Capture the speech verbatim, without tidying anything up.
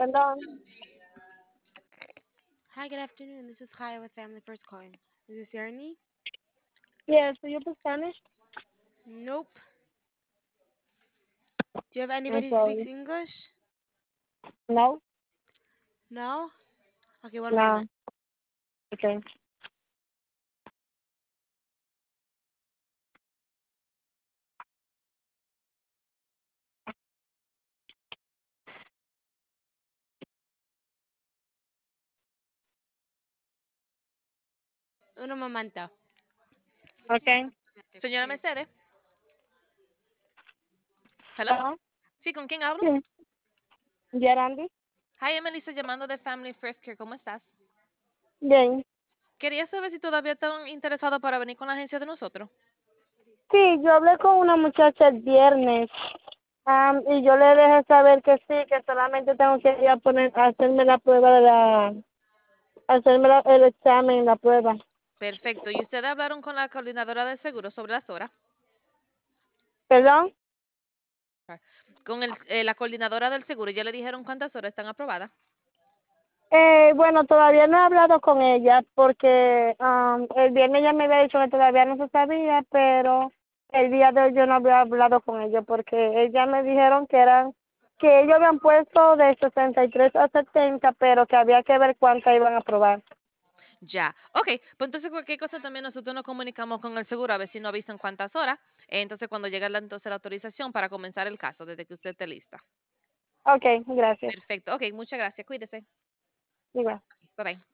Perdón. Hi, good afternoon. This is Kaya with Family First Calling. Is this Ernie? Yes, do you speak Spanish? Nope. Do you have I'm anybody who speaks sorry. English? No? No? Okay, one No. moment. Okay. Un momento. Okay. Señora Mercedes. Hello. Ajá. Sí, ¿con quién hablo? Sí. Gerandi. Hi, Melissa, llamando de Family First Care. ¿Cómo estás? Bien. Quería saber si todavía están interesados para venir con la agencia de nosotros. Sí, yo hablé con una muchacha el viernes. am, y yo le dejé saber que sí, que solamente tengo que ir a poner, a hacerme la prueba de la, hacerme la- el examen, la prueba. Perfecto. ¿Y ustedes hablaron con la coordinadora del seguro sobre las horas? ¿Perdón? Con el, eh, la coordinadora del seguro, ¿ya le dijeron cuántas horas están aprobadas? Eh, bueno, todavía no he hablado con ella porque am, el viernes ya me había dicho que todavía no se sabía, pero el día de hoy yo no había hablado con ella porque ella me dijeron que eran, que ellos habían puesto de sesenta y tres a setenta, pero que había que ver cuántas iban a aprobar. Ya. Ok, pues entonces cualquier cosa también nosotros nos comunicamos con el seguro a ver si nos avisan cuántas horas. Eh, Entonces cuando llegue la, entonces la autorización para comenzar el caso, desde que usted esté lista. Ok, gracias. Perfecto. Ok, muchas gracias. Cuídese. Igual. Bye bye.